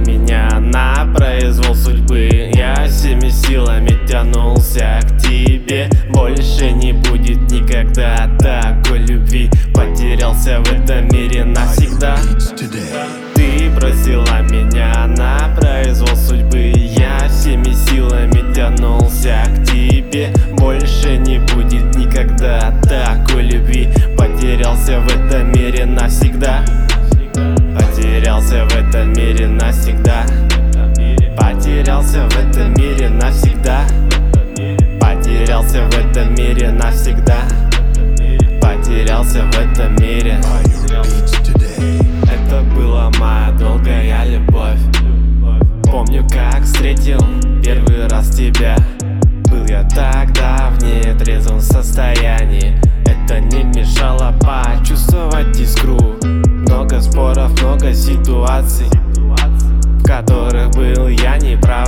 меня на произвол судьбы. Я всеми силами тянулся к тебе. Больше не будет никогда такой любви. Потерялся в этом мире навсегда. Ты бросила меня на произвол судьбы. Я всеми силами тянулся к тебе. Больше не будет никогда такой любви. Потерялся в этом мире навсегда. Потерялся в этом мире навсегда. Потерялся в этом мире навсегда. Потерялся в этом мире навсегда. Потерялся в этом мире. Это была моя долгая любовь. Помню, как встретил первый раз тебя. Был я тогда в нетрезвом состоянии. Это не мешало почувствовать искру. Много споров, много ситуаций, в которых был я не прав.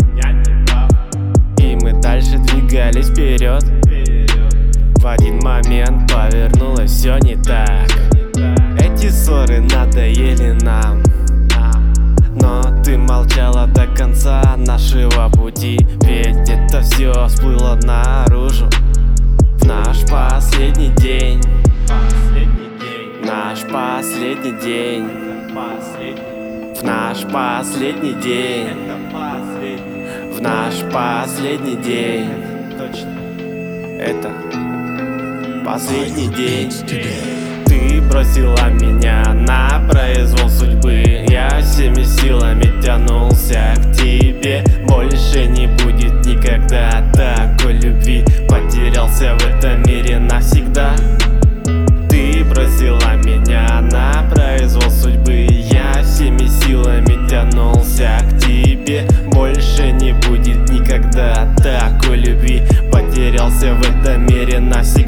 И мы дальше двигались вперед. В один момент повернулось все не так. Эти ссоры надоели нам, но ты молчала до конца нашего пути. Ведь это все всплыло наружу в наш последний день. Наш последний день. В наш последний день. В наш последний день. Это последний день. Ты бросила меня на произвол судьбы. Я всеми силами тянулся к тебе. Больше не будет никогда такой любви. Потерялся в этом мире навсегда. Ты бросила меня на произвол судьбы. Я всеми силами тянулся к тебе. Больше не будет никогда такой любви. Потерялся в этом мире навсегда.